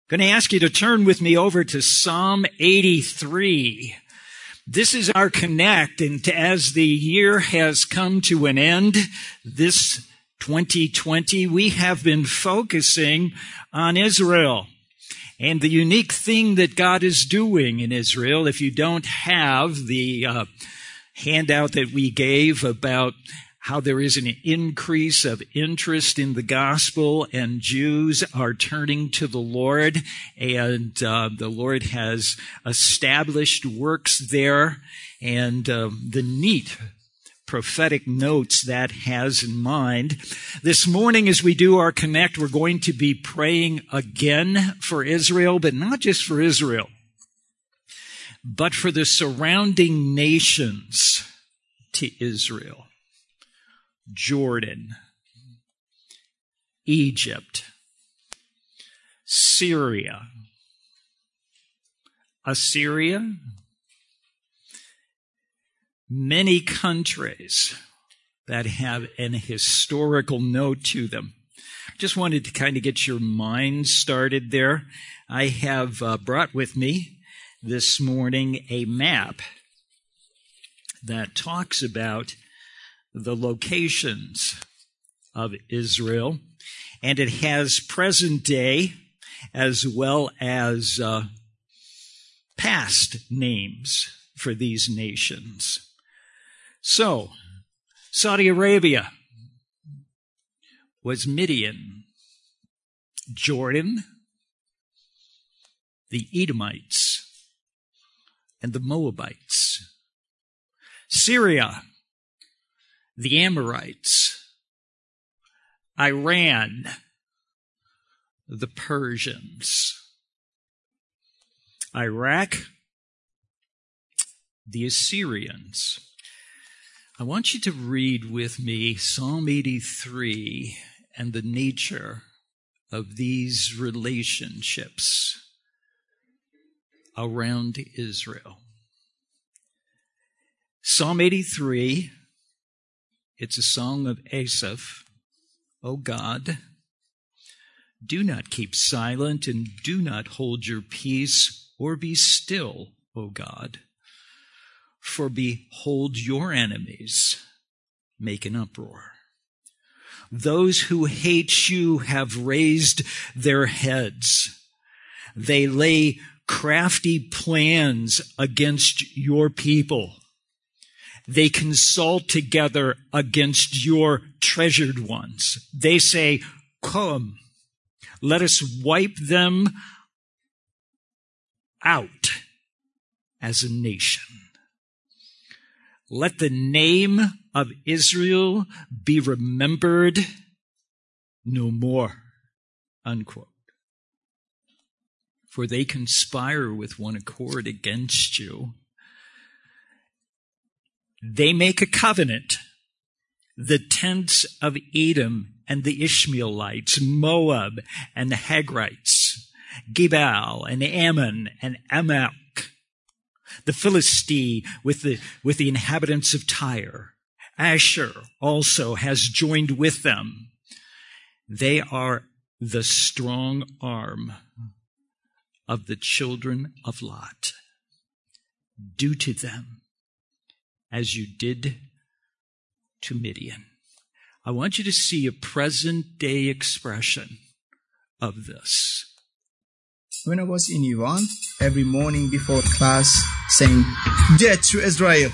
Going to ask you to turn with me over to Psalm 83. This is our connect, and as the year has come to an end, this 2020, we have been focusing on Israel and the unique thing that God is doing in Israel. If you don't have the handout that we gave about how there is an increase of interest in the gospel and Jews are turning to the Lord, and the Lord has established works there, and the neat prophetic notes that has in mind. This morning as we do our connect, we're going to be praying again for Israel, but not just for Israel, but for the surrounding nations to Israel. Jordan, Egypt, Syria, Assyria, many countries that have an historical note to them. Just wanted to kind of get your mind started there. I have brought with me this morning a map that talks about the locations of Israel, and it has present day as well as past names for these nations. So, Saudi Arabia was Midian, Jordan, the Edomites, and the Moabites. Syria, the Amorites, Iran, the Persians, Iraq, the Assyrians. I want you to read with me Psalm 83 and the nature of these relationships around Israel. Psalm 83, it's a song of Asaph. O God, do not keep silent and do not hold your peace or be still, O God. For behold, your enemies make an uproar. Those who hate you have raised their heads. They lay crafty plans against your people. They consult together against your treasured ones. They say, come, let us wipe them out as a nation. Let the name of Israel be remembered no more, unquote. For they conspire with one accord against you. They make a covenant, the tents of Edom and the Ishmaelites, Moab and the Hagrites, Gebal and Ammon and Amalek, the Philistine with the inhabitants of Tyre. Asher also has joined with them. They are the strong arm of the children of Lot. Do to them as you did to Midian. I want you to see a present-day expression of this. When I was in Iran, every morning before class, saying, "Death to Israel."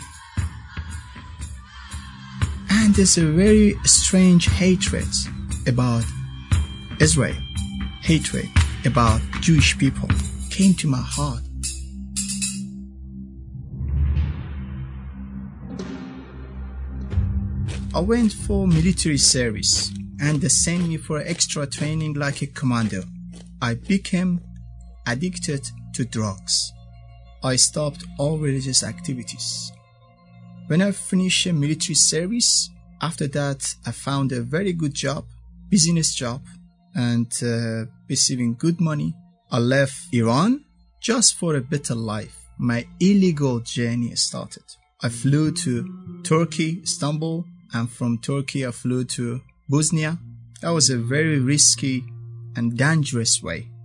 And there's a very strange hatred about Israel, hatred about Jewish people came to my heart. I went for military service and they sent me for extra training like a commando. I became addicted to drugs. I stopped all religious activities. When I finished military service, after that I found a very good job, business job, and receiving good money. I left Iran just for a better life. My illegal journey started. I flew to Turkey, Istanbul, and from Turkey I flew to Bosnia. That was a very risky and dangerous way.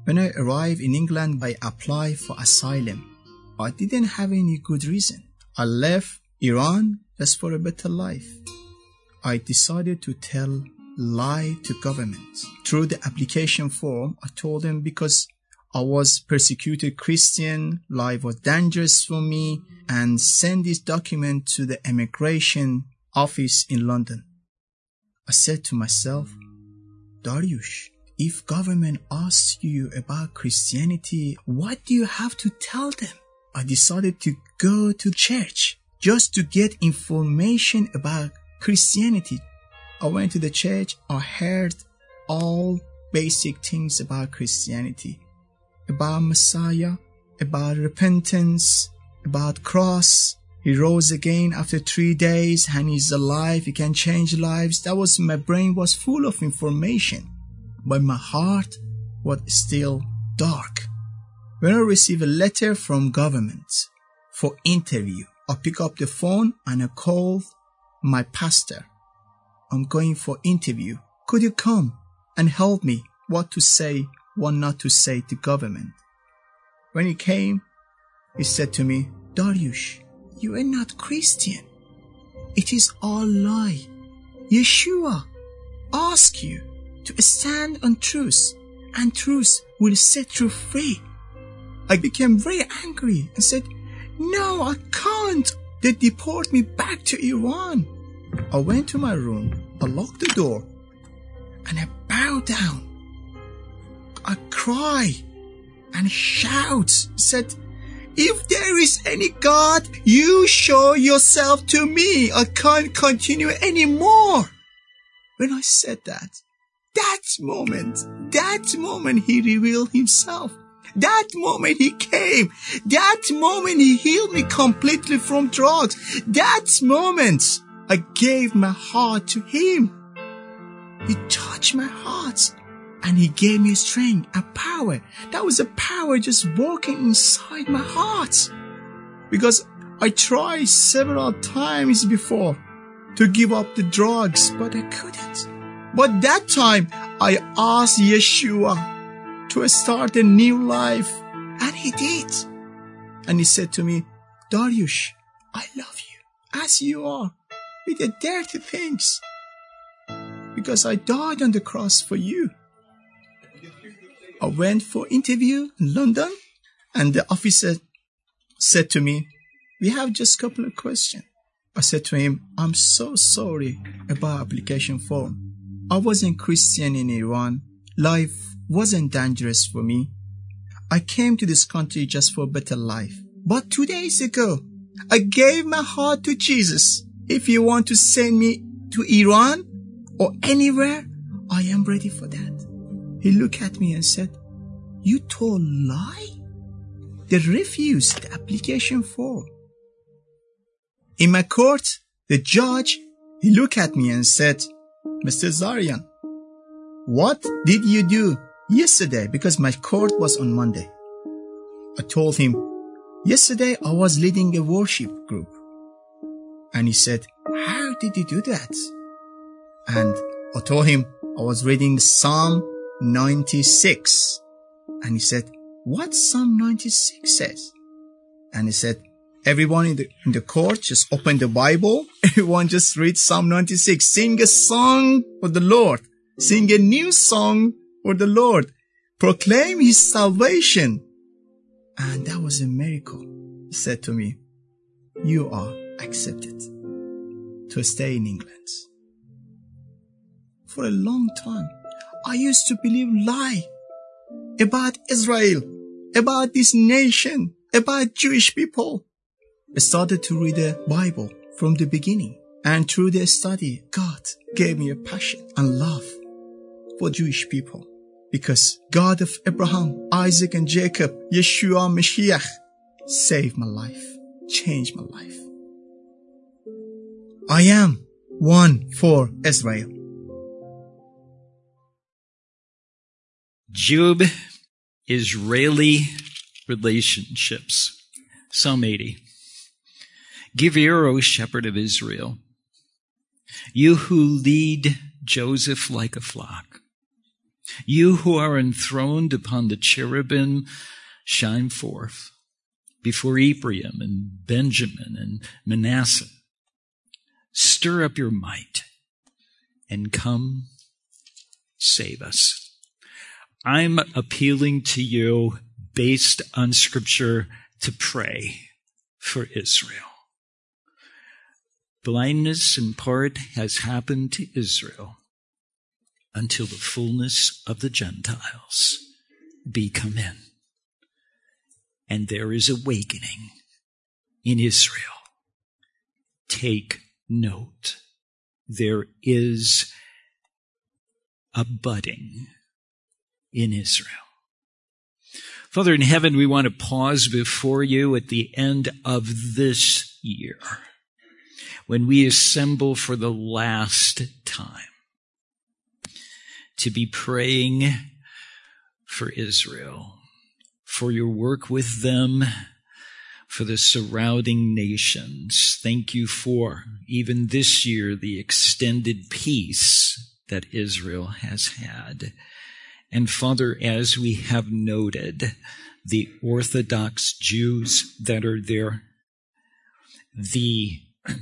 When I arrived in England, I applied for asylum. I didn't have any good reason. I left Iran just for a better life. I decided to tell lie to government. Through the application form, I told them because I was persecuted Christian, life was dangerous for me, and send this document to the immigration office in London. I said to myself, Dariush, if government asks you about Christianity, what do you have to tell them? I decided to go to church just to get information about Christianity. I went to the church. I heard all basic things about Christianity, about Messiah, about repentance, about cross. He rose again after 3 days and he's alive. He can change lives. My brain was full of information, but my heart was still dark. When I received a letter from government for interview, I picked up the phone and I called my pastor. I'm going for interview. Could you come and help me what to say, what not to say to government? When he came, he said to me, Dariush, you are not Christian. It is all lie. Yeshua asks you to stand on truth, and truth will set you free. I became very angry and said, no, I can't. They deport me back to Iran. I went to my room, I locked the door, and I bowed down. I cried and shout, said, if there is any God, you show yourself to me. I can't continue anymore. When I said that moment he revealed himself. That moment he came. That moment he healed me completely from drugs. That moment I gave my heart to him. He touched my heart and he gave me strength and power. That was a power just working inside my heart. Because I tried several times before to give up the drugs, but I couldn't. But that time I asked Yeshua to start a new life, and he did. And he said to me, Dariush, I love you as you are, with the dirty things, because I died on the cross for you. I went for interview in London, and the officer said to me, we have just a couple of questions. I said to him, I'm so sorry about application form. I wasn't Christian in Iran. Life wasn't dangerous for me. I came to this country just for a better life. But 2 days ago, I gave my heart to Jesus. If you want to send me to Iran or anywhere, I am ready for that. He looked at me and said, you told lie? They refused the application form. In my court, the judge, he looked at me and said, Mr. Zarian, what did you do yesterday? Because my court was on Monday. I told him, yesterday I was leading a worship group. And he said, how did you do that? And I told him I was reading Psalm 96. And he said, what Psalm 96 says? And he said, everyone in the court just open the Bible. Everyone just read Psalm 96. Sing a song for the Lord. Sing a new song for the Lord. Proclaim his salvation. And that was a miracle. He said to me, you are accepted to stay in England. For a long time, I used to believe lie about Israel, about this nation, about Jewish people. I started to read the Bible from the beginning. And through the study, God gave me a passion and love for Jewish people. Because God of Abraham, Isaac and Jacob, Yeshua Mashiach, saved my life, changed my life. I am one for Israel. Jew-Israeli relationships. Psalm 80. Give ear, O shepherd of Israel, you who lead Joseph like a flock. You who are enthroned upon the cherubim, shine forth before Ephraim and Benjamin and Manasseh. Stir up your might and come save us. I'm appealing to you based on Scripture to pray for Israel. Blindness in part has happened to Israel until the fullness of the Gentiles be come in. And there is awakening in Israel. Take note. There is a budding in Israel. Father in heaven, we want to pause before you at the end of this year when we assemble for the last time to be praying for Israel, for your work with them, for the surrounding nations. Thank you for, even this year, the extended peace that Israel has had. And Father, as we have noted, the Orthodox Jews that are there, the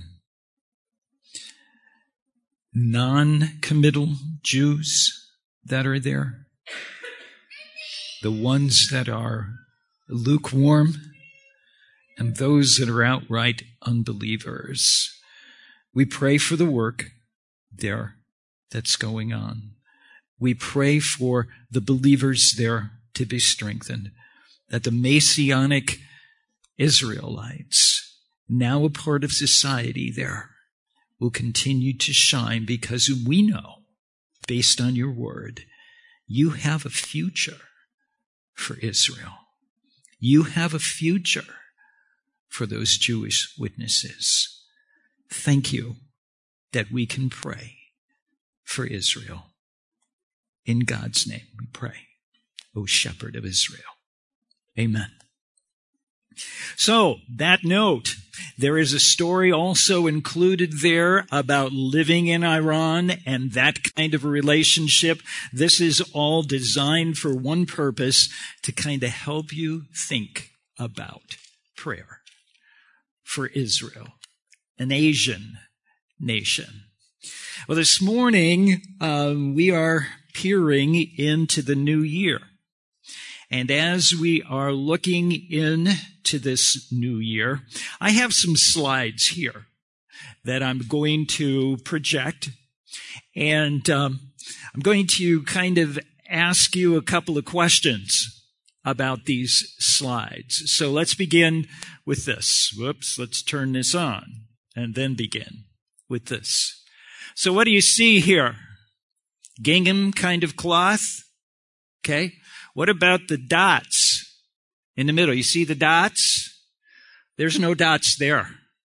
non-committal Jews that are there, the ones that are lukewarm, and those that are outright unbelievers. We pray for the work there that's going on. We pray for the believers there to be strengthened, that the Messianic Israelites, now a part of society there, will continue to shine, because we know, based on your word, you have a future for Israel. You have a future for those Jewish witnesses. Thank you that we can pray for Israel. In God's name we pray, O Shepherd of Israel. Amen. So, that note, there is a story also included there about living in Iran and that kind of a relationship. This is all designed for one purpose, to kind of help you think about prayer for Israel, an Asian nation. Well, this morning, we are peering into the new year. And as we are looking into this new year, I have some slides here that I'm going to project. And I'm going to kind of ask you a couple of questions about these slides. So let's begin with this. Whoops, let's turn this on and then begin with this. So what do you see here? Gingham kind of cloth. Okay. What about the dots in the middle? You see the dots? There's no dots there.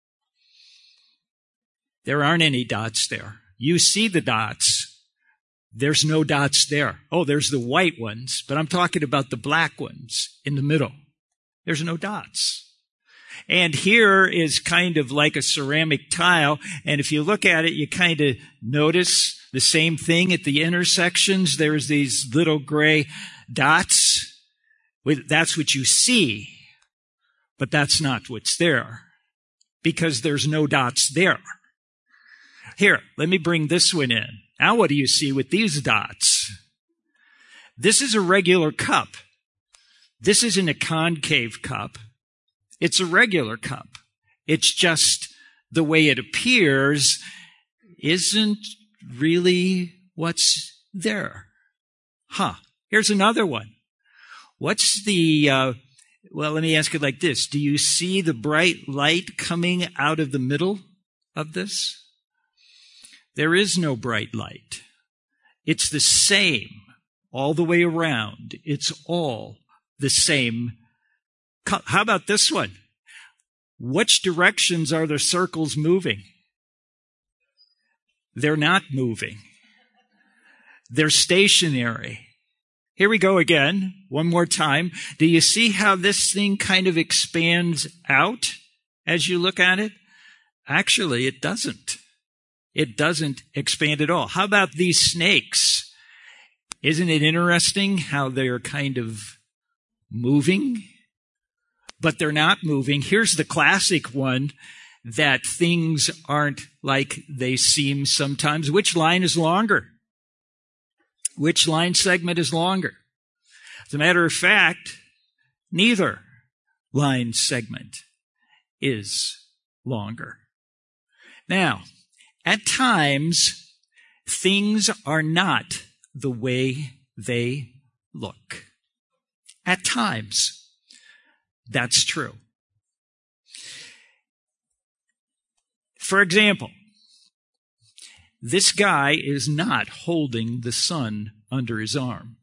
There aren't any dots there. You see the dots. There's no dots there. Oh, there's the white ones, but I'm talking about the black ones in the middle. There's no dots. And here is kind of like a ceramic tile. And if you look at it, you kind of notice the same thing at the intersections. There's these little gray dots. That's what you see, but that's not what's there, because there's no dots there. Here, let me bring this one in. Now what do you see with these dots? This is a regular cup. This isn't a concave cup. It's a regular cup. It's just the way it appears isn't really what's there. Here's another one. What's the, well, let me ask it like this. Do you see the bright light coming out of the middle of this? There is no bright light. It's the same all the way around. It's all the same. How about this one? Which directions are the circles moving? They're not moving. They're stationary. Here we go again, one more time. Do you see how this thing kind of expands out as you look at it? Actually, it doesn't. It doesn't expand at all. How about these snakes? Isn't it interesting how they're kind of moving, but they're not moving? Here's the classic one, that things aren't like they seem sometimes. Which line is longer? Which line segment is longer? As a matter of fact, neither line segment is longer. Now, at times, things are not the way they look. At times, that's true. For example, this guy is not holding the sun under his arm,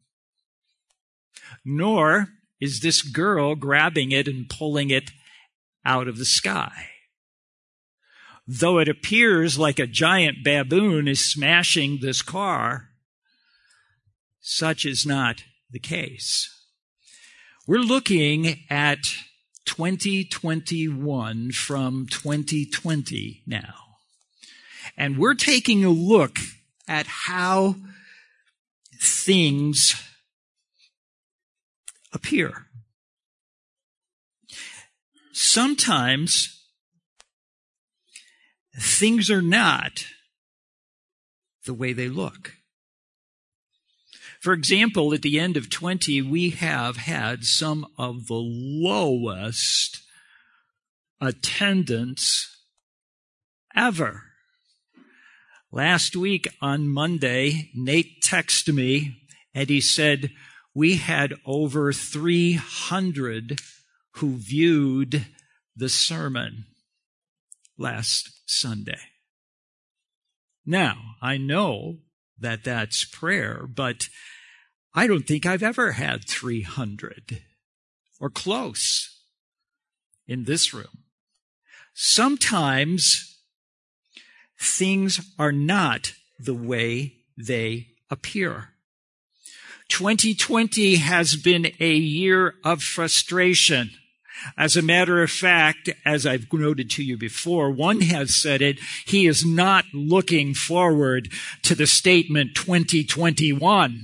nor is this girl grabbing it and pulling it out of the sky. Though it appears like a giant baboon is smashing this car, such is not the case. We're looking at 2021 from 2020 now. And we're taking a look at how things appear. Sometimes things are not the way they look. For example, at the end of 20, we have had some of the lowest attendance ever. Last week on Monday, Nate texted me and he said, we had over 300 who viewed the sermon last Sunday. Now, I know that that's prayer, but I don't think I've ever had 300 or close in this room. Sometimes things are not the way they appear. 2020 has been a year of frustration. As a matter of fact, as I've noted to you before, one has said it, he is not looking forward to the statement 2021.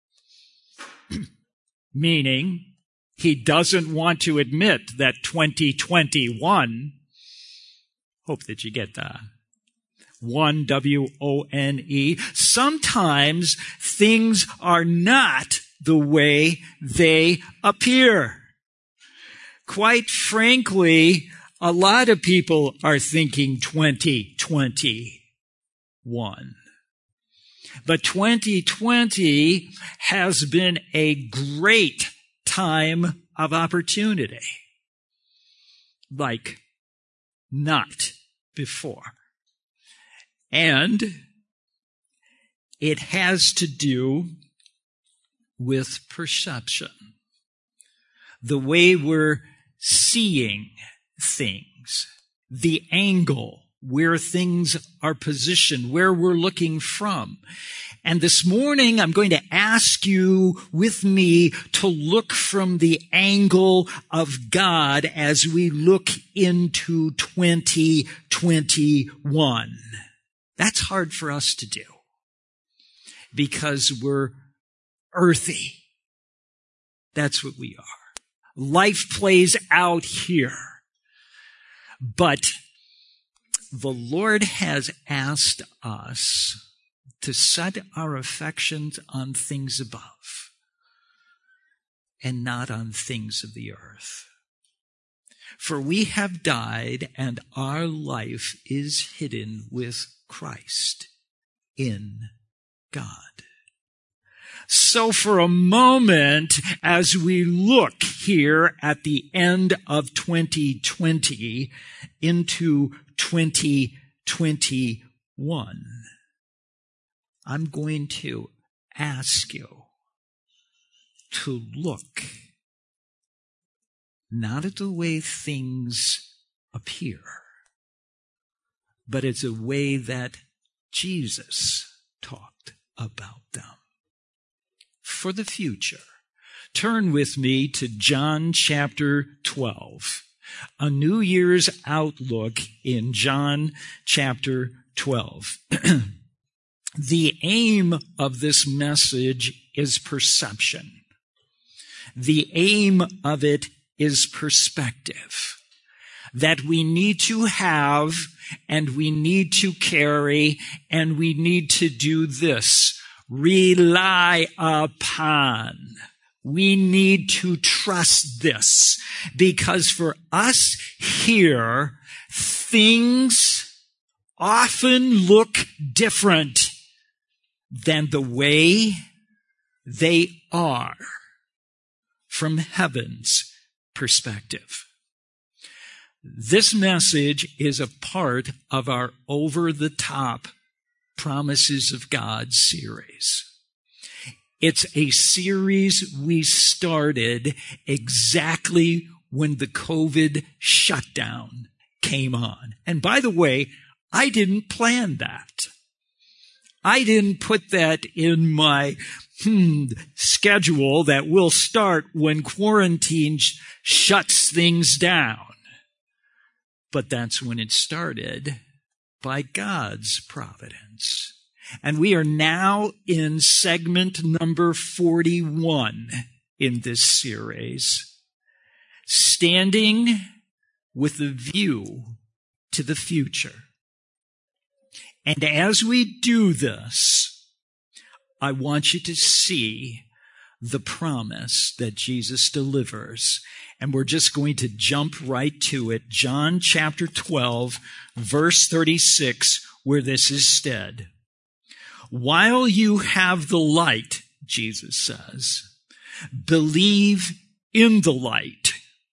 Meaning, he doesn't want to admit that 2021, hope that you get that, one, W-O-N-E, sometimes things are not the way they appear. Quite frankly, a lot of people are thinking 2021. But 2020 has been a great time of opportunity, like not before. And it has to do with perception. The way we're seeing things, the angle where things are positioned, where we're looking from. And this morning, I'm going to ask you with me to look from the angle of God as we look into 2021. That's hard for us to do because we're earthy. That's what we are. Life plays out here. But the Lord has asked us to set our affections on things above and not on things of the earth. For we have died and our life is hidden with Christ in God. So for a moment, as we look here at the end of 2020 into 2021, I'm going to ask you to look not at the way things appear, but it's a way that Jesus talked about them. For the future, turn with me to John chapter 12, a New Year's outlook in John chapter 12. The aim of this message is perception. The aim of it is perspective. That we need to have, and we need to carry, and we need to do this. Rely upon. We need to trust this. Because for us here, things often look different than the way they are from heaven's perspective. This message is a part of our over-the-top Promises of God series. It's a series we started exactly when the COVID shutdown came on. And by the way, I didn't plan that. I didn't put that in my schedule that we'll start when quarantine shuts things down. But that's when it started by God's providence. And we are now in segment number 41 in this series, standing with a view to the future. And as we do this, I want you to see the promise that Jesus delivers. And we're just going to jump right to it. John chapter 12, verse 36, where this is said. While you have the light, Jesus says, believe in the light,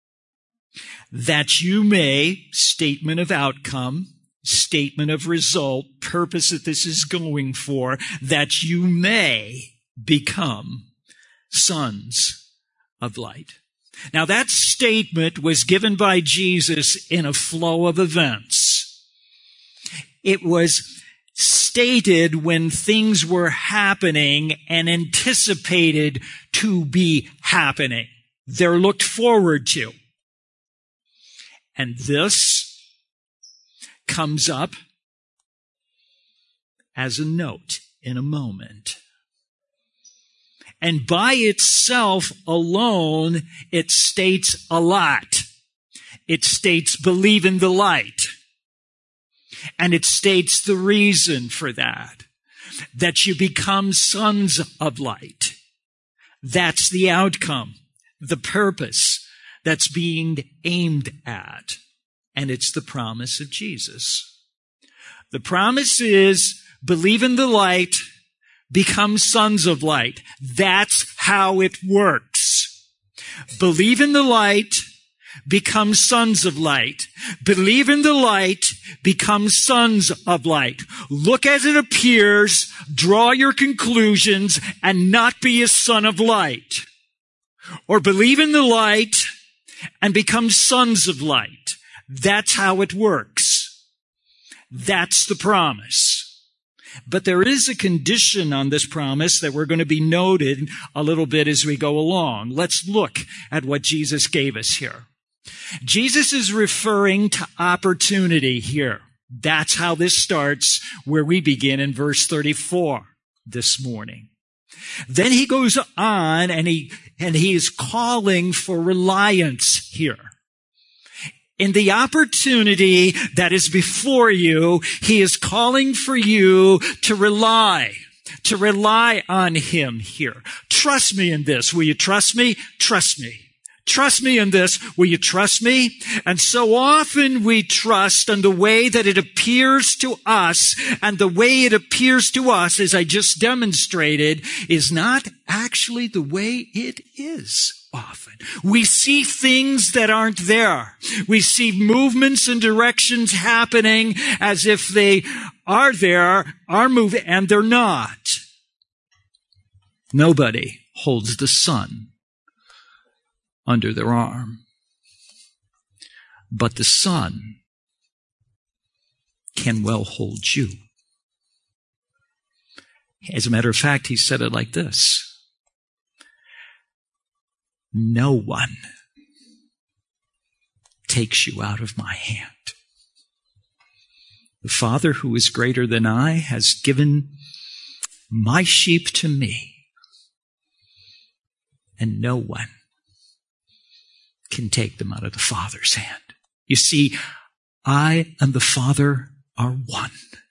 that you may, statement of outcome, statement of result, purpose that this is going for, that you may become sons of light. Now that statement was given by Jesus in a flow of events. It was stated when things were happening and anticipated to be happening. They're looked forward to. And this comes up as a note in a moment. And by itself alone, it states a lot. It states believe in the light. And it states the reason for that. That you become sons of light. That's the outcome, the purpose that's being aimed at. And it's the promise of Jesus. The promise is believe in the light, become sons of light. That's how it works. Believe in the light, become sons of light. Believe in the light, become sons of light. Look as it appears, draw your conclusions, and not be a son of light. Or believe in the light and become sons of light. That's how it works. That's the promise. But there is a condition on this promise that we're going to be noted a little bit as we go along. Let's look at what Jesus gave us here. Jesus is referring to opportunity here. That's how this starts, where we begin in verse 34 this morning. Then he goes on and he is calling for reliance here. In the opportunity that is before you, he is calling for you to rely on him here. Trust me in this. Will you trust me? Trust me. Trust me in this. Will you trust me? And so often we trust in the way that it appears to us, and the way it appears to us, as I just demonstrated, is not actually the way it is often. We see things that aren't there. We see movements and directions happening as if they are there, are moving, and they're not. Nobody holds the sun under their arm. But the Son can well hold you. As a matter of fact, he said it like this. No one takes you out of my hand. The Father who is greater than I has given my sheep to me, and no one can take them out of the Father's hand. You see, I and the Father are one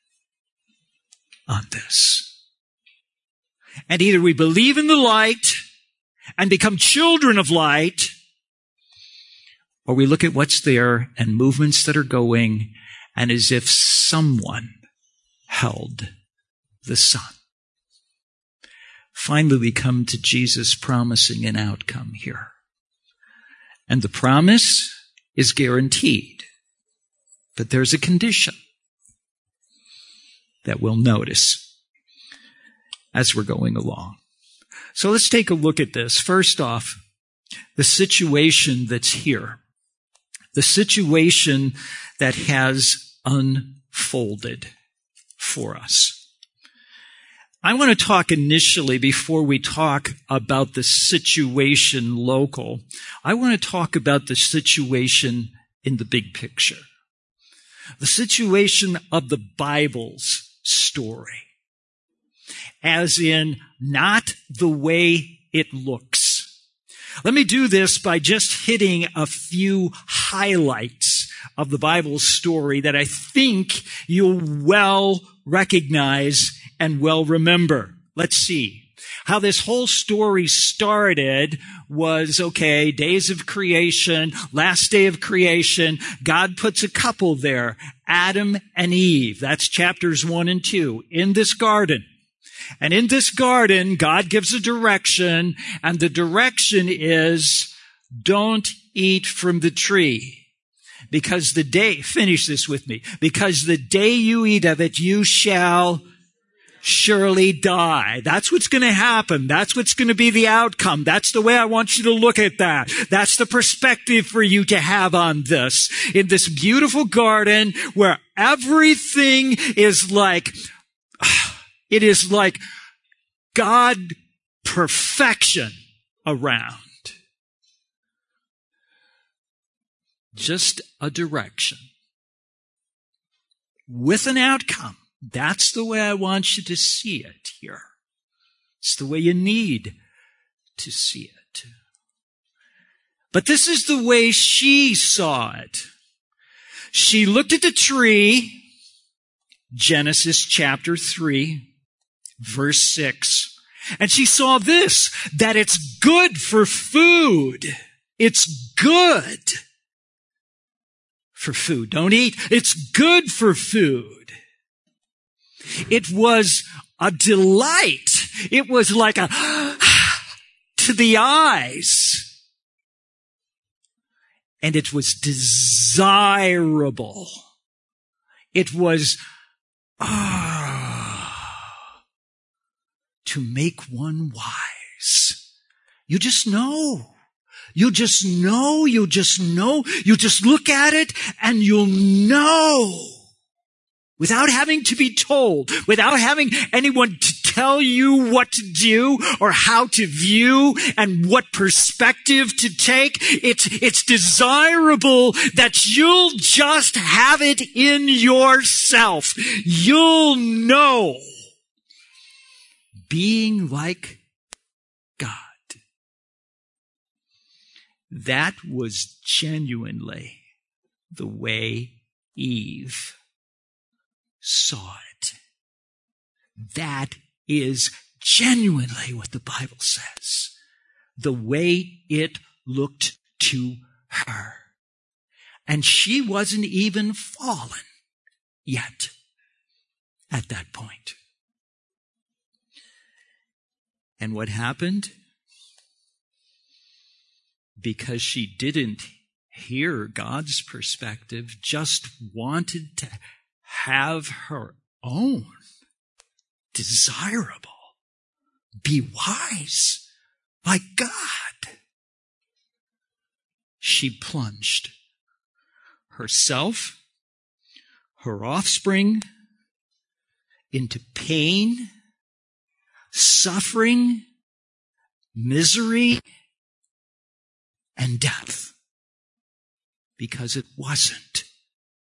on this. And either we believe in the light and become children of light, or we look at what's there and movements that are going, and as if someone held the Son. Finally, we come to Jesus promising an outcome here. And the promise is guaranteed. But there's a condition that we'll notice as we're going along. So let's take a look at this. First off, the situation that's here. The situation that has unfolded for us. I want to talk initially, before we talk about the situation local, I want to talk about the situation in the big picture. The situation of the Bible's story. As in, not the way it looks. Let me do this by just hitting a few highlights of the Bible's story that I think you'll well recognize and well remember. Let's see. How this whole story started was, okay, days of creation, last day of creation. God puts a couple there, Adam and Eve. That's chapters 1 and 2 in this garden. And in this garden, God gives a direction, and the direction is, don't eat from the tree. Because the day, finish this with me, because the day you eat of it, you shall surely die. That's what's going to happen. That's what's going to be the outcome. That's the way I want you to look at that. That's the perspective for you to have on this. In this beautiful garden where everything is like, it is like God perfection around. Just a direction with an outcome. That's the way I want you to see it here. It's the way you need to see it. But this is the way she saw it. She looked at the tree, Genesis chapter 3, verse 6, and she saw this, that it's good for food. It's good for food. Don't eat. It's good for food. It was a delight. It was like a to the eyes. And it was desirable. It was to make one wise. You just know. You just know. You just know. You just look at it and you'll know. Without having to be told, without having anyone to tell you what to do or how to view and what perspective to take, it's desirable that you'll just have it in yourself. You'll know. Being like God. That was genuinely the way Eve saw it. That is genuinely what the Bible says. The way it looked to her. And she wasn't even fallen yet at that point. And what happened? Because she didn't hear God's perspective, just wanted to have her own, desirable, be wise like God. She plunged herself, her offspring, into pain, suffering, misery, and death. Because it wasn't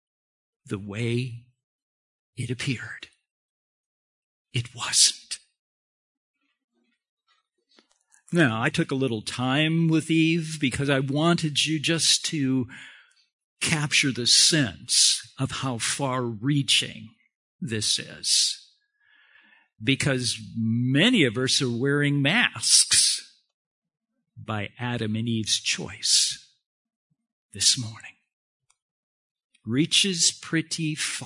the way it appeared. It wasn't. Now, I took a little time with Eve because I wanted you just to capture the sense of how far-reaching this is. Because many of us are wearing masks by Adam and Eve's choice this morning. Reaches pretty far.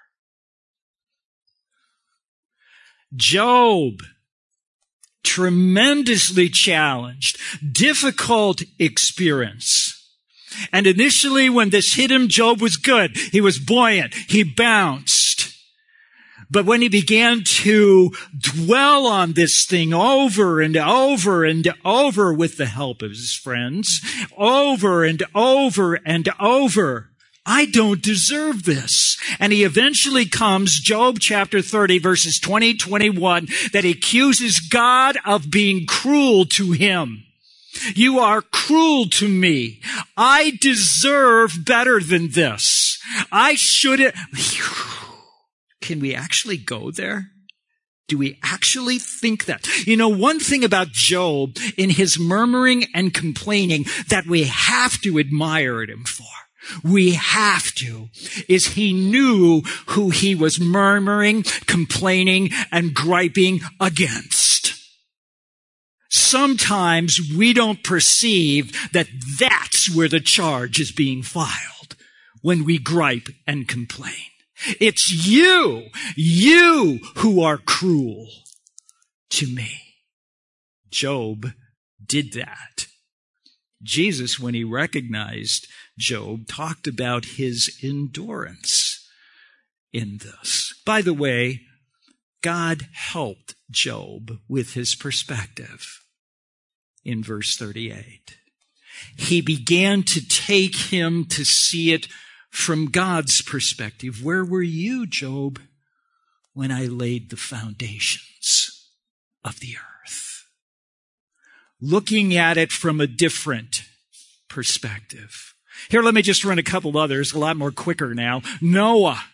Job, tremendously challenged, difficult experience. And initially when this hit him, Job was good. He was buoyant. He bounced. But when he began to dwell on this thing over and over and over with the help of his friends, over and over and over, I don't deserve this. And he eventually comes, Job chapter 30, verses 20, 21, that he accuses God of being cruel to him. You are cruel to me. I deserve better than this. I shouldn't. Can we actually go there? Do we actually think that? You know, one thing about Job in his murmuring and complaining that we have to admire him for, we have to, is he knew who he was murmuring, complaining, and griping against. Sometimes we don't perceive that that's where the charge is being filed when we gripe and complain. It's you who are cruel to me. Job did that. Jesus, when he recognized Job, talked about his endurance in this. By the way, God helped Job with his perspective in verse 38. He began to take him to see it from God's perspective. Where were you, Job, when I laid the foundations of the earth? Looking at it from a different perspective. Here, let me just run a couple others, a lot more quicker now. Noah.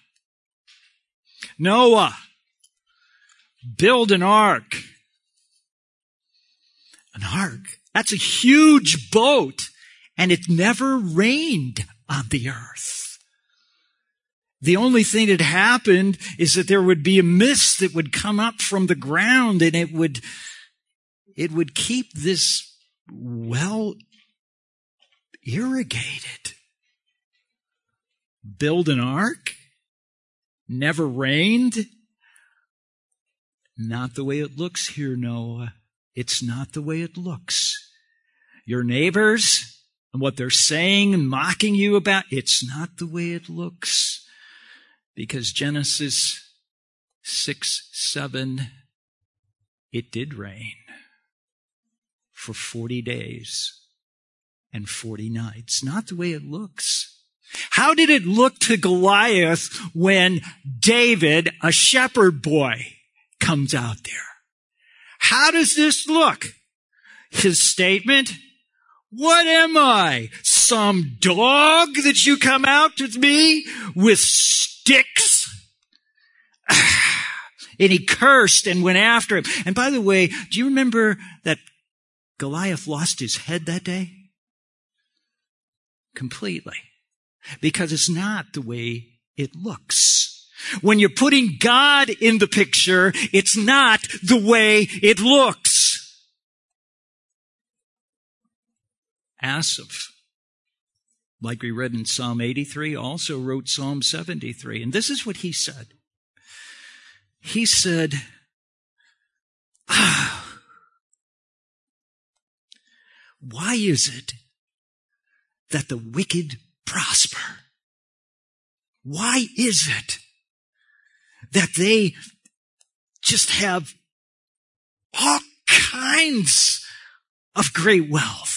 Build an ark. An ark. That's a huge boat, and it never rained on the earth. The only thing that happened is that there would be a mist that would come up from the ground, and it would keep this well irrigated. Build an ark? Never rained? Not the way it looks here, Noah. It's not the way it looks. Your neighbors and what they're saying and mocking you about, it's not the way it looks. Because Genesis 6:7, it did rain for 40 days and 40 nights. Not the way it looks. How did it look to Goliath when David, a shepherd boy, comes out there? How does this look? His statement, what am I? Some dog that you come out with me with sticks? And he cursed and went after him. And by the way, do you remember that Goliath lost his head that day? Completely. Because it's not the way it looks. When you're putting God in the picture, it's not the way it looks. Asaph, like we read in Psalm 83, also wrote Psalm 73. And this is what he said. He said, why is it that the wicked prosper? Why is it that they just have all kinds of great wealth?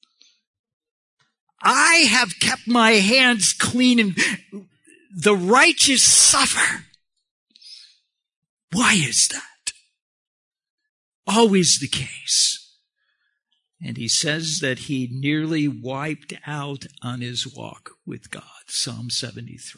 I have kept my hands clean and the righteous suffer. Why is that? Always the case. And he says that he nearly wiped out on his walk with God, Psalm 73.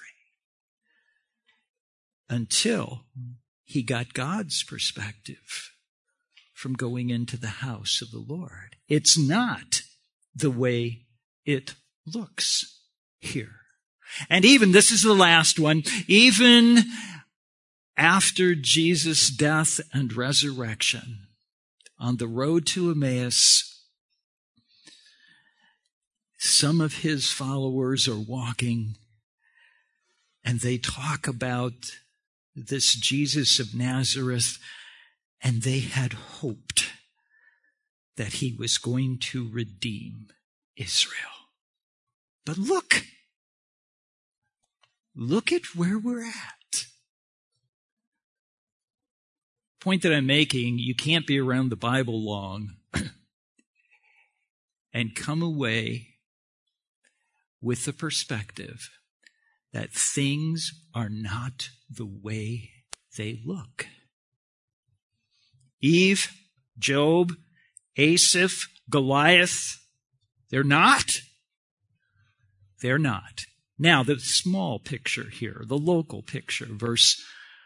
Until he got God's perspective from going into the house of the Lord. It's not the way it looks here. And even, this is the last one, even after Jesus' death and resurrection, on the road to Emmaus, some of his followers are walking and they talk about this Jesus of Nazareth, and they had hoped that he was going to redeem Israel. But look at where we're at. Point that I'm making, you can't be around the Bible long and come away with the perspective that things are not the way they look. Eve, Job, Asaph, Goliath, they're not. They're not. Now, the small picture here, the local picture, verse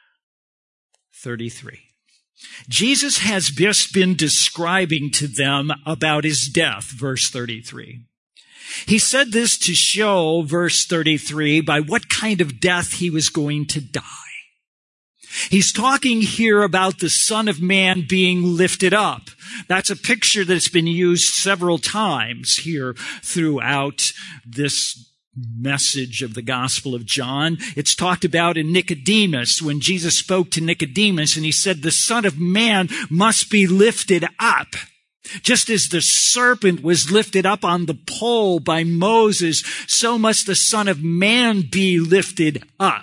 33. Jesus has just been describing to them about his death, verse 33. He said this to show, verse 33, by what kind of death he was going to die. He's talking here about the Son of Man being lifted up. That's a picture that's been used several times here throughout this message of the Gospel of John. It's talked about in Nicodemus, when Jesus spoke to Nicodemus and he said, the Son of Man must be lifted up. Just as the serpent was lifted up on the pole by Moses, so must the Son of Man be lifted up.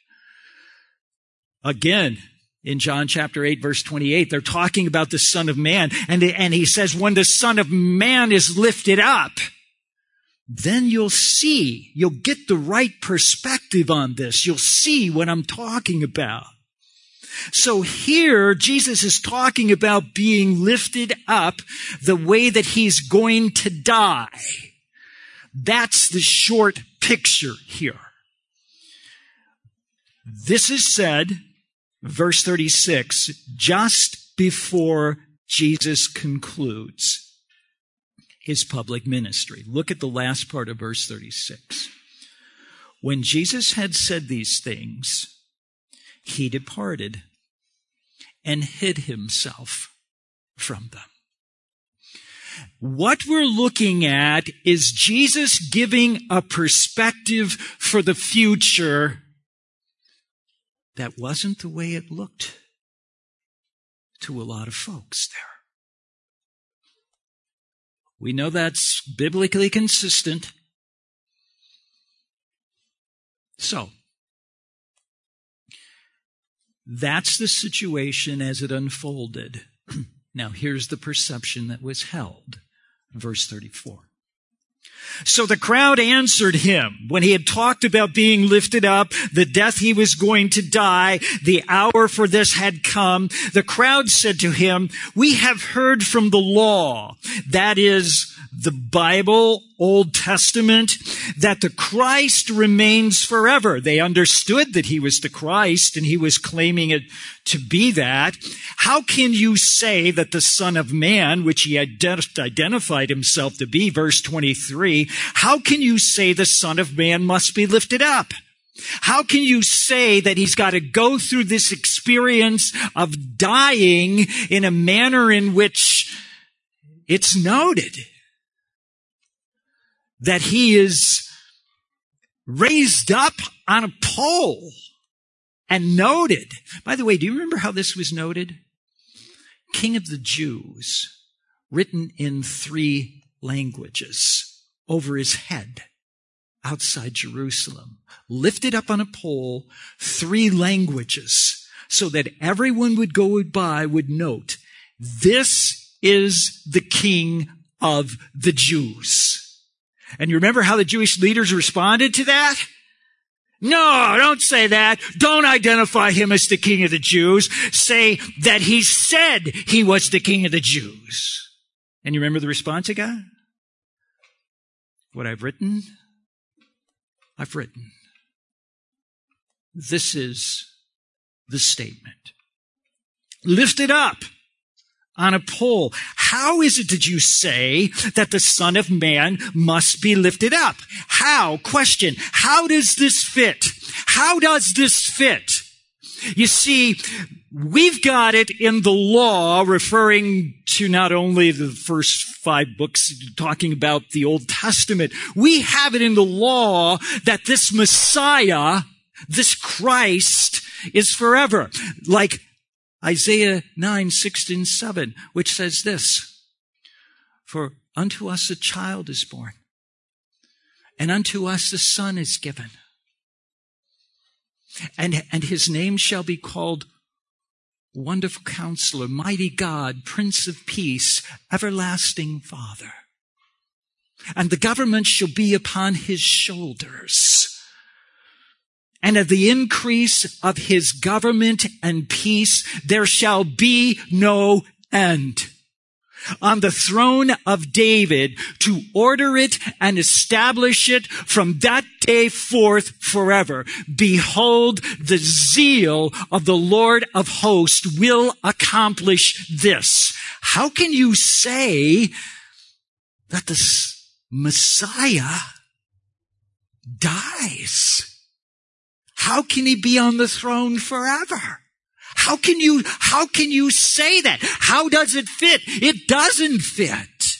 Again, in John chapter 8, verse 28, they're talking about the Son of Man. And he says, when the Son of Man is lifted up, then you'll get the right perspective on this. You'll see what I'm talking about. So here, Jesus is talking about being lifted up the way that he's going to die. That's the short picture here. This is said, verse 36, just before Jesus concludes his public ministry. Look at the last part of verse 36. When Jesus had said these things, he departed and hid himself from them. What we're looking at is Jesus giving a perspective for the future that wasn't the way it looked to a lot of folks there. We know that's biblically consistent. So, that's the situation as it unfolded. Now, here's the perception that was held. Verse 34. So the crowd answered him when he had talked about being lifted up, the death he was going to die, the hour for this had come. The crowd said to him, we have heard from the law, that is the Bible, Old Testament, that the Christ remains forever. They understood that he was the Christ and he was claiming it to be that. How can you say that the Son of Man, which he identified himself to be, verse 23, how can you say the Son of Man must be lifted up? How can you say that he's got to go through this experience of dying in a manner in which it's noted that he is raised up on a pole and noted? By the way, do you remember how this was noted? King of the Jews, written in 3 languages over his head outside Jerusalem, lifted up on a pole, 3 languages, so that everyone would go by would note, this is the King of the Jews. And you remember how the Jewish leaders responded to that? No, don't say that. Don't identify him as the King of the Jews. Say that he said he was the King of the Jews. And you remember the response he got? What I've written, I've written. This is the statement. Lifted up on a pole. How is it that you say that the Son of Man must be lifted up? How? Question. How does this fit? How does this fit? You see, we've got it in the law, referring to not only the first 5 books talking about the Old Testament. We have it in the law that this Messiah, this Christ, is forever. Like Isaiah 9, 6 and 7, which says this, "For unto us a child is born, and unto us a son is given. And his name shall be called Wonderful Counselor, Mighty God, Prince of Peace, Everlasting Father. And the government shall be upon his shoulders. And of the increase of his government and peace there shall be no end. On the throne of David, to order it and establish it from that day forth forever. Behold, the zeal of the Lord of hosts will accomplish this." How can you say that the Messiah dies? How can he be on the throne forever? How can you say that? How does it fit? It doesn't fit.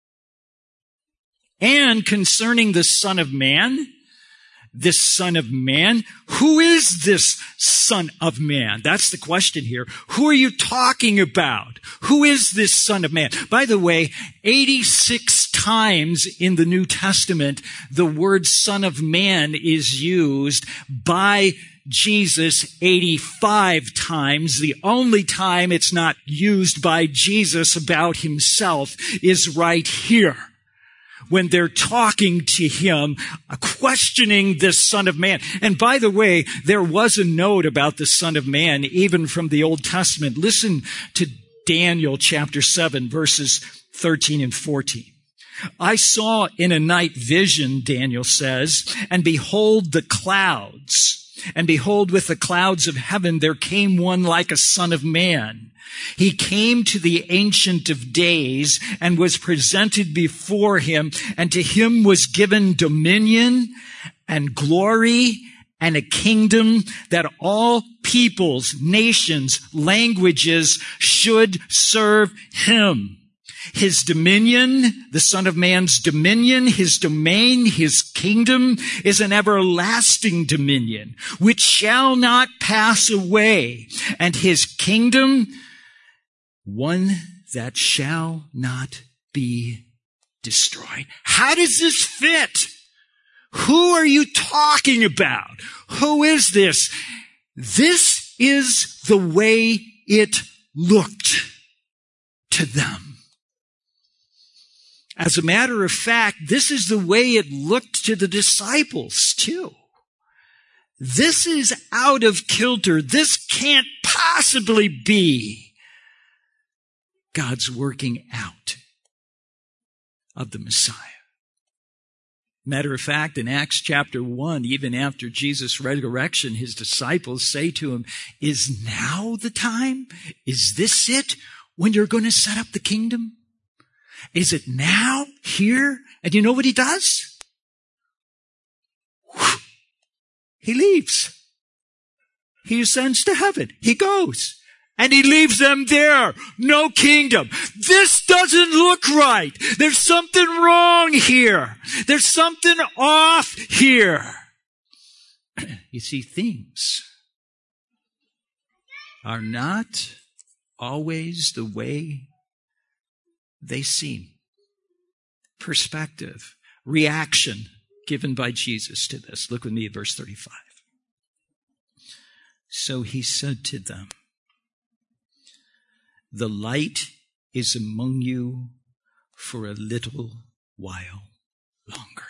And concerning the Son of Man, this Son of Man, who is this Son of Man? That's the question here. Who are you talking about? Who is this Son of Man? By the way, 86 times in the New Testament, the word Son of Man is used by Jesus 85 times. The only time it's not used by Jesus about himself is right here, when they're talking to him, questioning this Son of Man. And by the way, there was a note about the Son of Man, even from the Old Testament. Listen to Daniel chapter 7, verses 13 and 14. "I saw in a night vision," Daniel says, "and behold the clouds. And behold, with the clouds of heaven there came one like a Son of Man. He came to the Ancient of Days and was presented before him, and to him was given dominion and glory and a kingdom that all peoples, nations, languages should serve him. His dominion, the Son of Man's dominion, his domain, his kingdom is an everlasting dominion which shall not pass away, and his kingdom one that shall not be destroyed." How does this fit? Who are you talking about? Who is this? This is the way it looked to them. As a matter of fact, this is the way it looked to the disciples too. This is out of kilter. This can't possibly be God's working out of the Messiah. Matter of fact, in Acts chapter 1, even after Jesus' resurrection, his disciples say to him, "Is now the time? Is this it when you're going to set up the kingdom? Is it now, here?" And you know what he does? He leaves. He ascends to heaven. He goes. And he leaves them there. No kingdom. This doesn't look right. There's something wrong here. There's something off here. You see, things are not always the way they seem. Perspective, reaction given by Jesus to this. Look with me at verse 35. "So he said to them, the light is among you for a little while longer."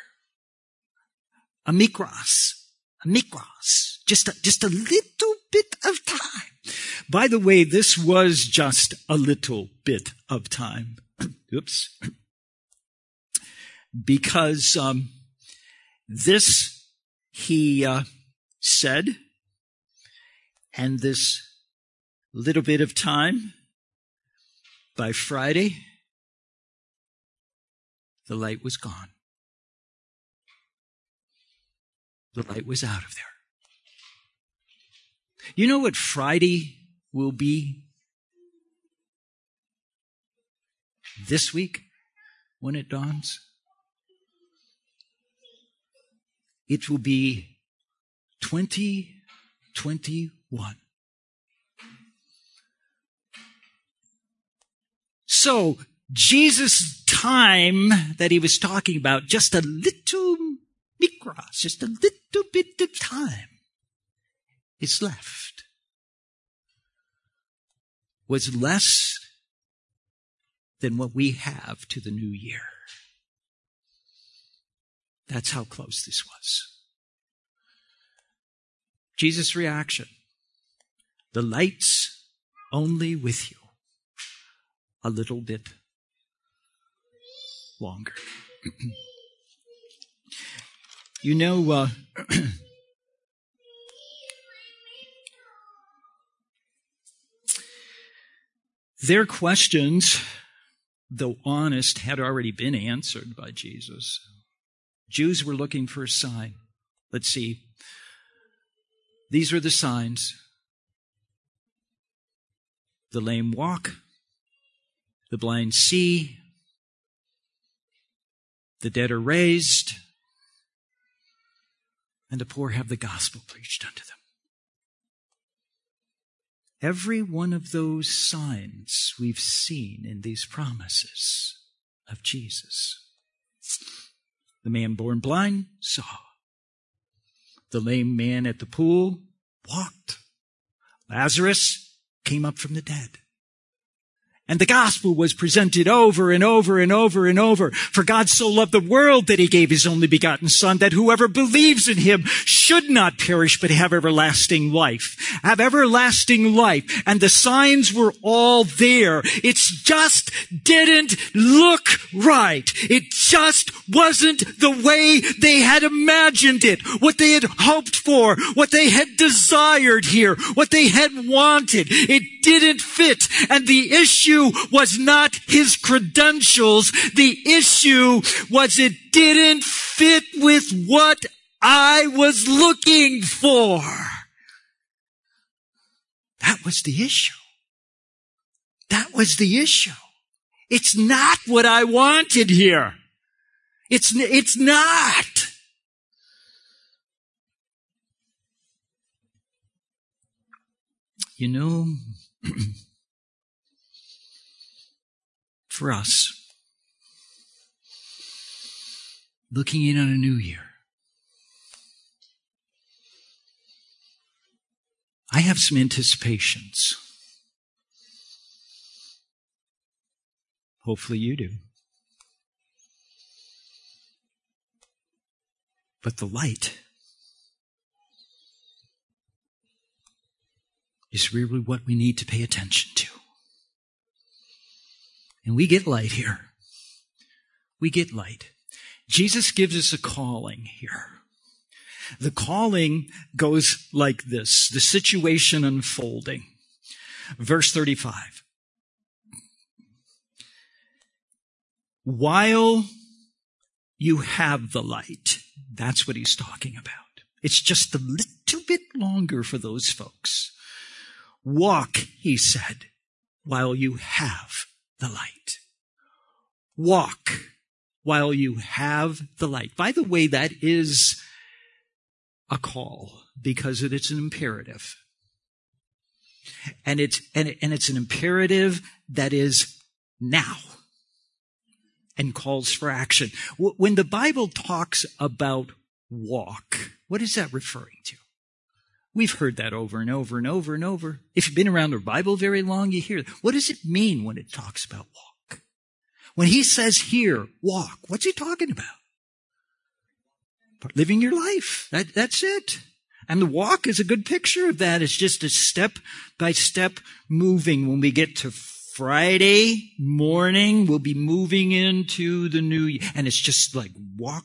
Amikros. Just a little bit of time. By the way, this was just a little bit of time. Oops. Because this he said, and this little bit of time By Friday, the light was gone. The light was out of there. You know what Friday will be this week when it dawns? It will be 2021. So, Jesus' time that he was talking about, just a little mikros, just a little bit of time is left, was less than what we have to the new year. That's how close this was. Jesus' reaction: the light's only with you a little bit longer. You know, their questions, though honest, had already been answered by Jesus. Jews were looking for a sign. Let's see. These are the signs. The lame walk, the blind see, the dead are raised, and the poor have the gospel preached unto them. Every one of those signs we've seen in these promises of Jesus. The man born blind saw. The lame man at the pool walked. Lazarus came up from the dead. And the gospel was presented over and over and over and over. For God so loved the world that he gave his only begotten Son, that whoever believes in him should not perish but have everlasting life. Have everlasting life. And the signs were all there. It just didn't look right. It just wasn't the way they had imagined it, what they had hoped for, what they had desired here, what they had wanted. It didn't fit. And the issue was not his credentials. The issue was it didn't fit with what I was looking for. That was the issue. That was the issue. It's not what I wanted here. It's not. You know, for us, looking in on a new year, I have some anticipations. Hopefully you do. But the light is really what we need to pay attention to. And we get light here. We get light. Jesus gives us a calling here. The calling goes like this, the situation unfolding. Verse 35. While you have the light, that's what he's talking about. It's just a little bit longer for those folks. Walk, he said, while you have the light. Walk while you have the light. By the way, that is a call because it's an imperative. And it's an imperative that is now and calls for action. When the Bible talks about walk, what is that referring to? We've heard that over and over and over and over. If you've been around the Bible very long, you hear it. What does it mean when it talks about walk? When he says here, walk, what's he talking about? Living your life. That's it. And the walk is a good picture of that. It's just a step-by-step moving. When we get to Friday morning, we'll be moving into the new year. And it's just like walk,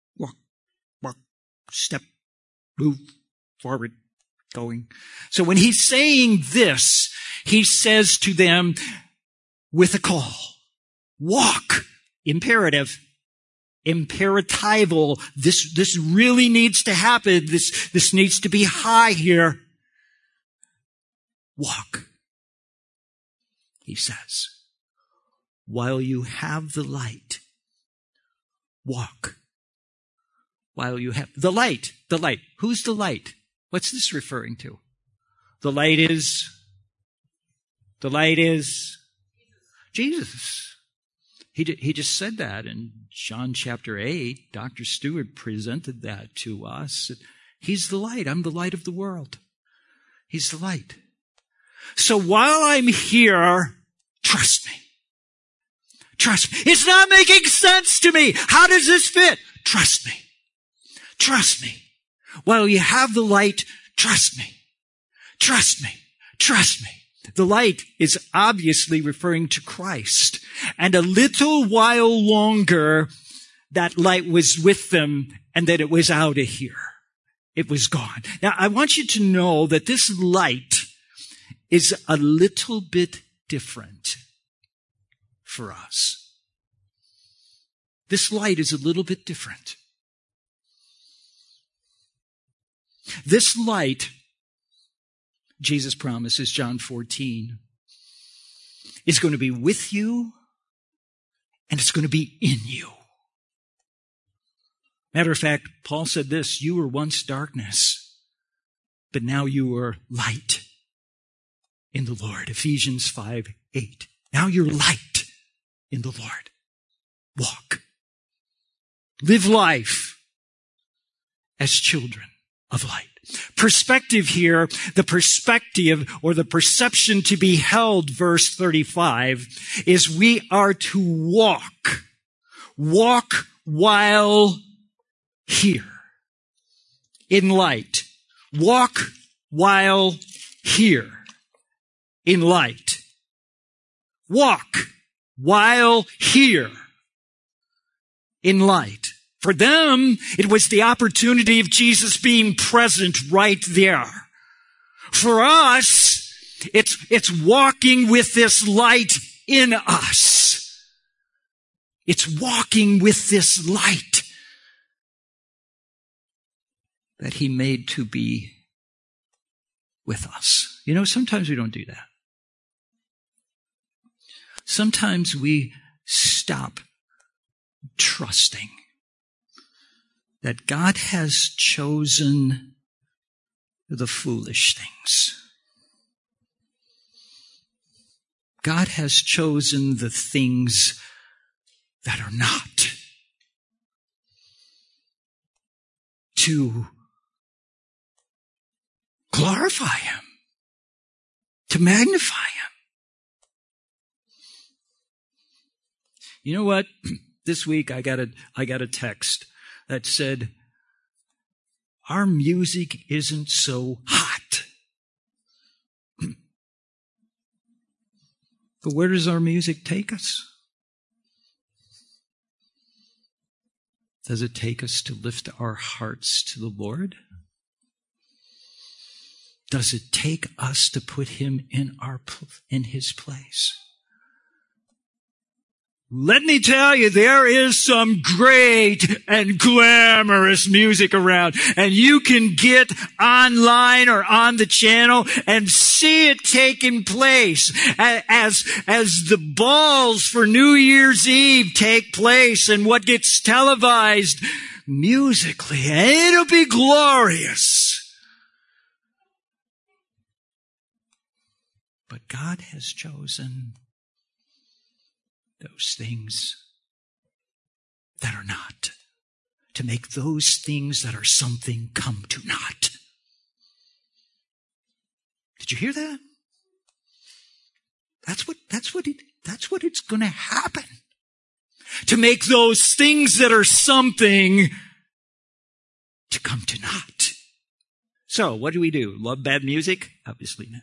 step, move forward. Going. So when he's saying this, he says to them, with a call. Walk. Imperative. Imperatival. This really needs to happen. This needs to be high here. Walk. He says, while you have the light, walk. While you have the light. Who's the light? What's this referring to? The light is Jesus. He just said that in John chapter 8. Dr. Stewart presented that to us. He's the light. I'm the light of the world. He's the light. So while I'm here, trust me. Trust me. It's not making sense to me. How does this fit? Trust me. Trust me. While you have the light, trust me. Trust me. Trust me. The light is obviously referring to Christ. And a little while longer, that light was with them and that it was out of here. It was gone. Now, I want you to know that this light is a little bit different for us. This light is a little bit different. This light, Jesus promises, John 14, is going to be with you and it's going to be in you. Matter of fact, Paul said this, you were once darkness, but now you are light in the Lord. Ephesians 5:8. Now you're light in the Lord. Walk. Live life as children of light. Perspective here, the perspective or the perception to be held, verse 35, is we are to walk. Walk while here in light. Walk while here in light. Walk while here in light. For them, it was the opportunity of Jesus being present right there. For us, it's walking with this light in us. It's walking with this light that He made to be with us. You know, sometimes we don't do that. Sometimes we stop trusting that God has chosen the foolish things. God has chosen the things that are not to glorify Him, to magnify Him. You know what? This week I got a text that said, our music isn't so hot. But where does our music take us? Does it take us to lift our hearts to the Lord? Does it take us to put Him in His place? Let me tell you, there is some great and glamorous music around, and you can get online or on the channel and see it taking place as the balls for New Year's Eve take place and what gets televised musically, and it'll be glorious. But God has chosen those things that are not, to make those things that are something come to naught. Did you hear that? That's what it's going to happen. To make those things that are something to come to naught. So, what do we do? Love bad music? Obviously no.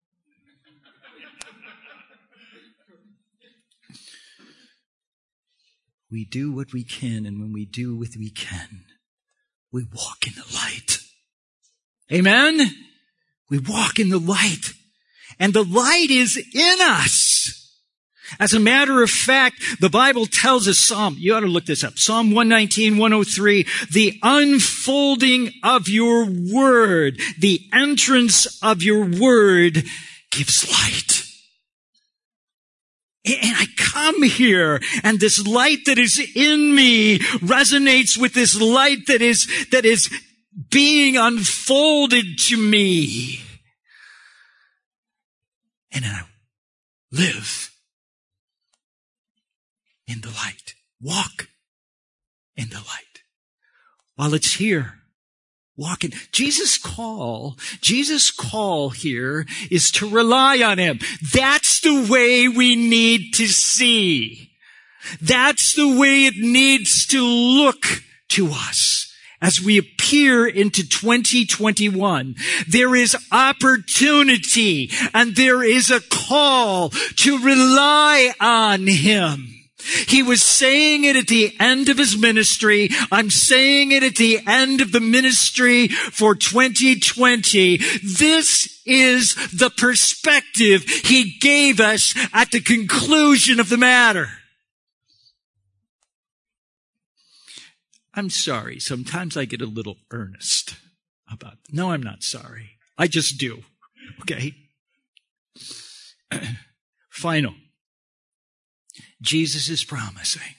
We do what we can, and when we do what we can, we walk in the light. Amen? We walk in the light. And the light is in us. As a matter of fact, the Bible tells us, you ought to look this up, Psalm 119, 103, the unfolding of your word, the entrance of your word gives light. And I come here, and this light that is in me resonates with this light that is being unfolded to me. And then I live in the light. Walk in the light. While it's here, walk in. Jesus' call here is to rely on Him. That's the way we need to see. That's the way it needs to look to us as we appear into 2021. There is opportunity and there is a call to rely on Him. He was saying it at the end of His ministry. I'm saying it at the end of the ministry for 2020. This is the perspective He gave us at the conclusion of the matter. I'm sorry. Sometimes I get a little earnest about it. No, I'm not sorry. I just do. Okay? Final. Jesus is promising.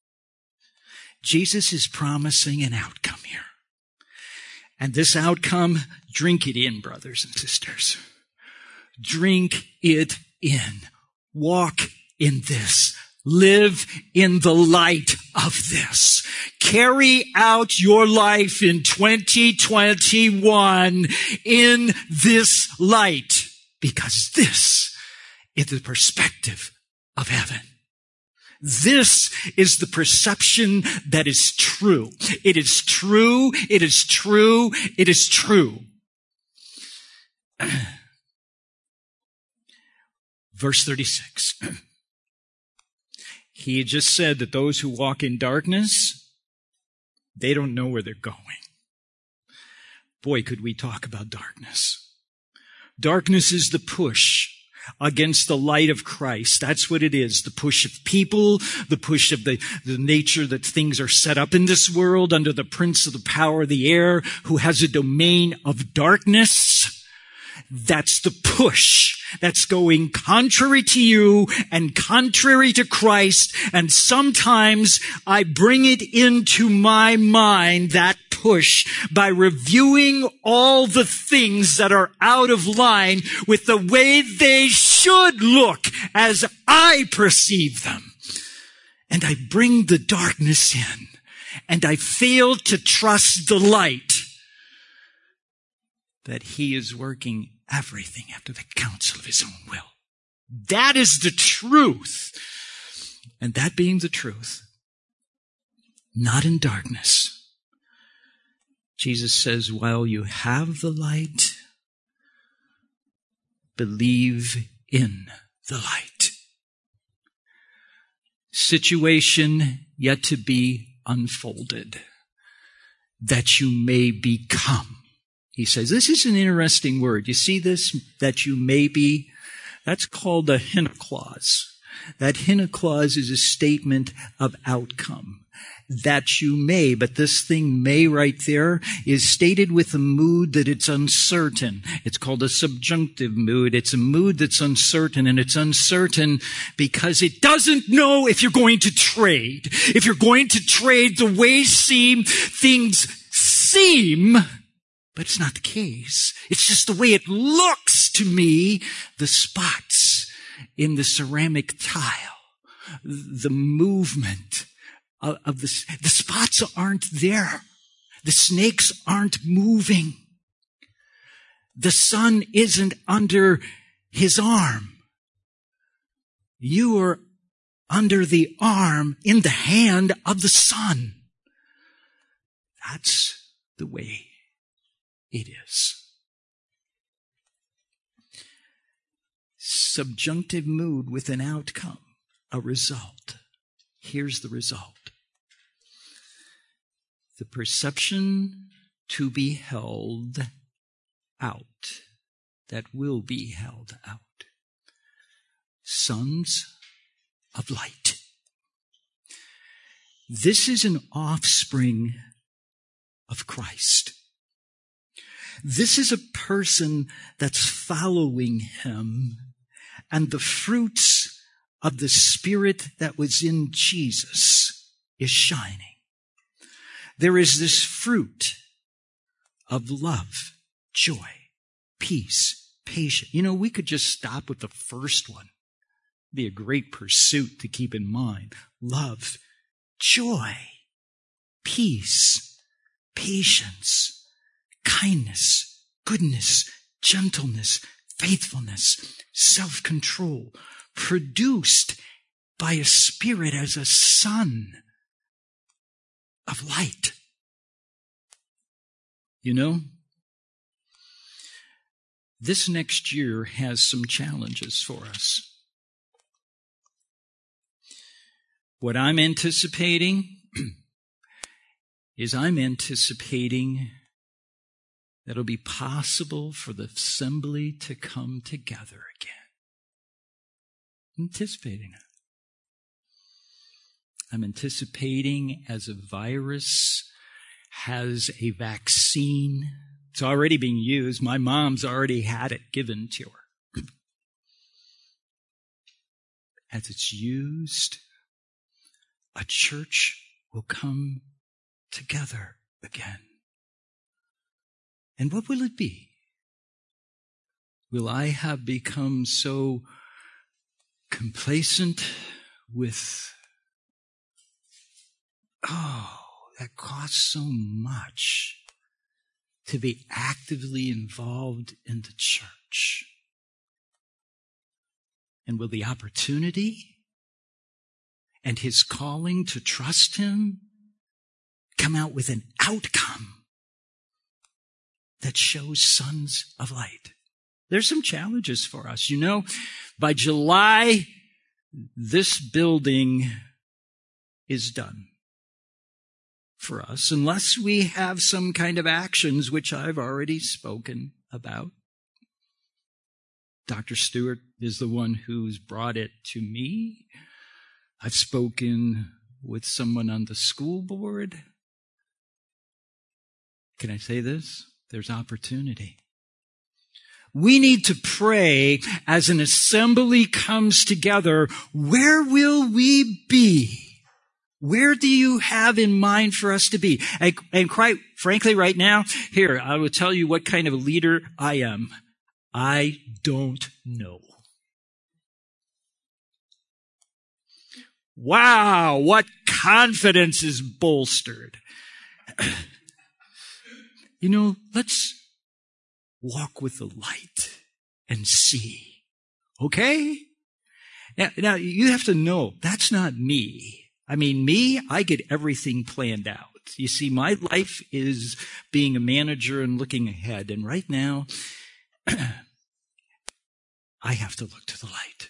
Jesus is promising an outcome here. And this outcome, drink it in, brothers and sisters. Drink it in. Walk in this. Live in the light of this. Carry out your life in 2021 in this light, because this is the perspective of heaven. This is the perception that is true. It is true. It is true. It is true. Verse 36. He had just said that those who walk in darkness, they don't know where they're going. Boy, could we talk about darkness. Darkness is the push against the light of Christ. That's what it is. The push of people, the push of the nature that things are set up in this world under the prince of the power of the air, who has a domain of darkness. That's the push that's going contrary to you and contrary to Christ. And sometimes I bring it into my mind, that push, by reviewing all the things that are out of line with the way they should look as I perceive them. And I bring the darkness in, and I fail to trust the light that He is working everything after the counsel of His own will. That is the truth. And that being the truth, not in darkness, Jesus says, while you have the light, believe in the light. Situation yet to be unfolded, that you may become. He says, this is an interesting word. You see this? That you may be? That's called a hina clause. That hina clause is a statement of outcome. That you may, but this thing may right there is stated with a mood that it's uncertain. It's called a subjunctive mood. It's a mood that's uncertain, and it's uncertain because it doesn't know if you're going to trade. If you're going to trade the way things seem, but it's not the case. It's just the way it looks to me, the spots in the ceramic tile, the movement of the spots aren't there. The snakes aren't moving. The sun isn't under His arm. You are under the arm, in the hand of the sun. That's the way it is. Subjunctive mood with an outcome, a result. Here's the result. The perception to be held out, that will be held out. Sons of light. This is an offspring of Christ. This is a person that's following him, and the fruits of the Spirit that was in Jesus is shining. There is this fruit of love, joy, peace, patience. You know, we could just stop with the first one. It'd be a great pursuit to keep in mind. Love, joy, peace, patience, kindness, goodness, gentleness, faithfulness, self-control, produced by a Spirit as a son of light. You know, this next year has some challenges for us. What I'm anticipating is I'm anticipating that it'll be possible for the assembly to come together again. I'm anticipating it. I'm anticipating as a virus has a vaccine. It's already being used. My mom's already had it given to her. As it's used, a church will come together again. And what will it be? Will I have become so complacent with, that costs so much to be actively involved in the church? And will the opportunity and his calling to trust him come out with an outcome that shows sons of light? There's some challenges for us. You know, by July, this building is done for us, unless we have some kind of actions, which I've already spoken about. Dr. Stewart is the one who's brought it to me. I've spoken with someone on the school board. Can I say this? There's opportunity. We need to pray as an assembly comes together. Where will we be? Where do you have in mind for us to be? And quite frankly, right now, here, I will tell you what kind of a leader I am. I don't know. Wow, what confidence is bolstered. You know, let's walk with the light and see. Okay? Now, you have to know, that's not me. I mean, me, I get everything planned out. You see, my life is being a manager and looking ahead. And right now, I have to look to the light.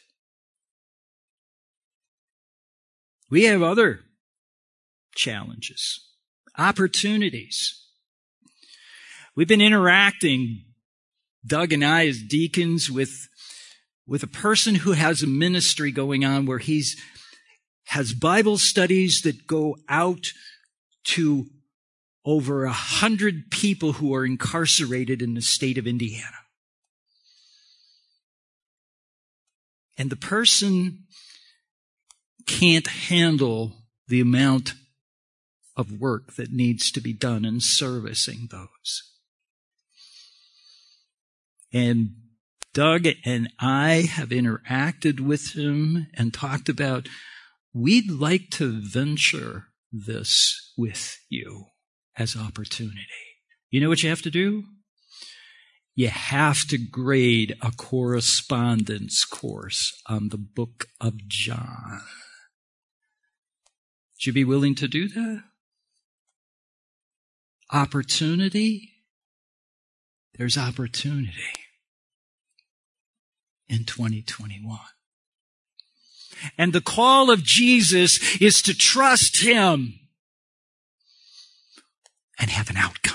We have other challenges, opportunities. We've been interacting, Doug and I as deacons, with a person who has a ministry going on where has Bible studies that go out to over 100 people who are incarcerated in the state of Indiana. And the person can't handle the amount of work that needs to be done in servicing those. And Doug and I have interacted with him and talked about, we'd like to venture this with you as opportunity. You know what you have to do? You have to grade a correspondence course on the book of John. Would you be willing to do that? Opportunity? There's opportunity in 2021. And the call of Jesus is to trust him and have an outcome.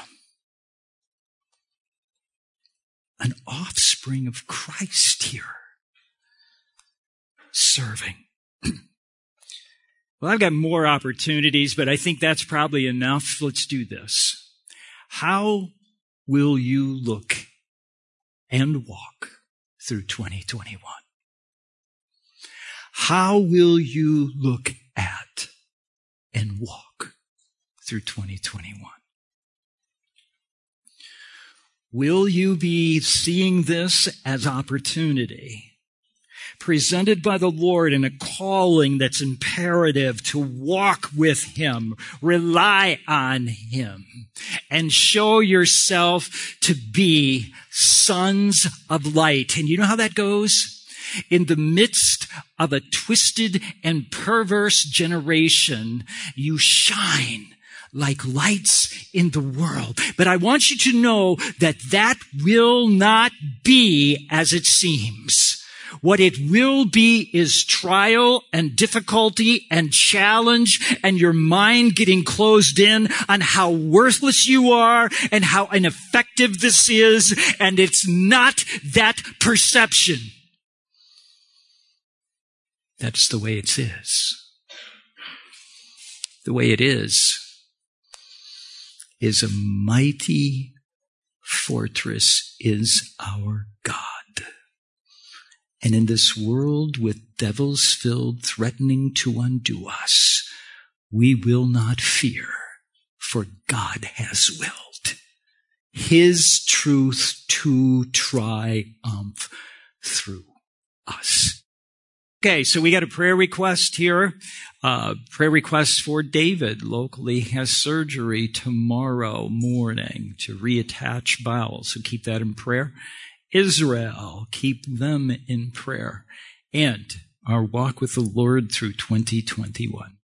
An offspring of Christ here, serving. Well, I've got more opportunities, but I think that's probably enough. Let's do this. How will you look and walk through 2021? How will you look at and walk through 2021? Will you be seeing this as opportunity, presented by the Lord in a calling that's imperative to walk with Him, rely on Him, and show yourself to be sons of light? And you know how that goes? In the midst of a twisted and perverse generation, you shine like lights in the world. But I want you to know that that will not be as it seems. What it will be is trial and difficulty and challenge and your mind getting closed in on how worthless you are and how ineffective this is. And it's not that perception. That's the way it is. The way it is a mighty fortress is our God. And in this world with devils filled, threatening to undo us, we will not fear, for God has willed His truth to triumph through us. Okay, so we got a prayer request here. Prayer request for David. Locally has surgery tomorrow morning to reattach bowels. So keep that in prayer. Israel, keep them in prayer. And our walk with the Lord through 2021.